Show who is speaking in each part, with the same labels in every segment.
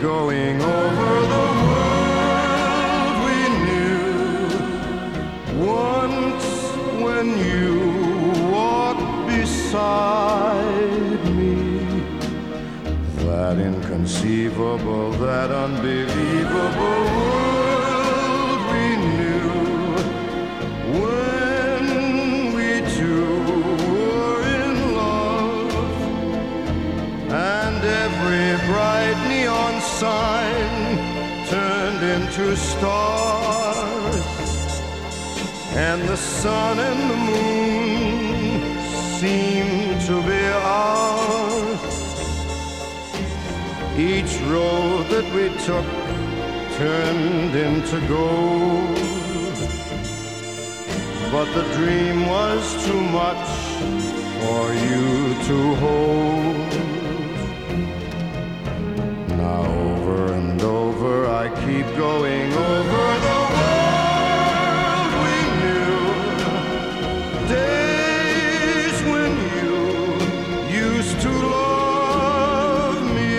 Speaker 1: going over the world we knew. Once when you walked beside me, that inconceivable, that unbelievable world we knew. When we two were in love, and every bright neon sign turned into stars, and the sun and the moon seemed to be ours. Each road that we took turned into gold, but the dream was too much for you to hold. Now over and over I keep going over the world we knew. Days when you used to love me.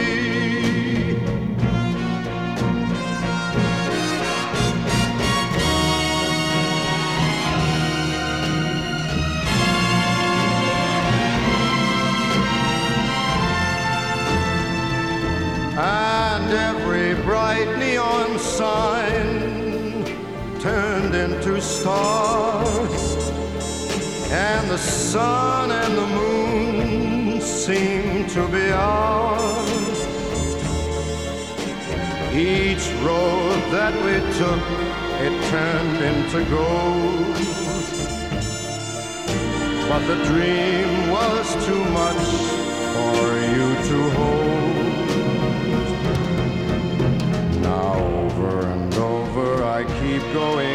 Speaker 1: And every bright neon sign turned into stars, and the sun and the moon seemed to be ours. Each road that we took, it turned into gold, but the dream was too much for you to hold. Now over and over I keep going